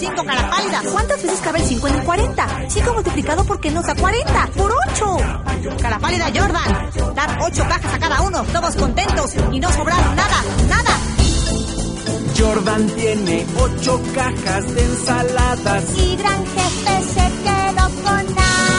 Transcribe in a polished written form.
5 cara pálida. ¿Cuántas veces cabe el 5 en el 40? 5 multiplicado por qué nos da 40. ¡Por 8! Cara pálida Jordan. Dar 8 cajas a cada uno, todos contentos y no sobrar nada, nada. Jordan tiene 8 cajas de ensaladas. Y gran jefe se quedó con nada.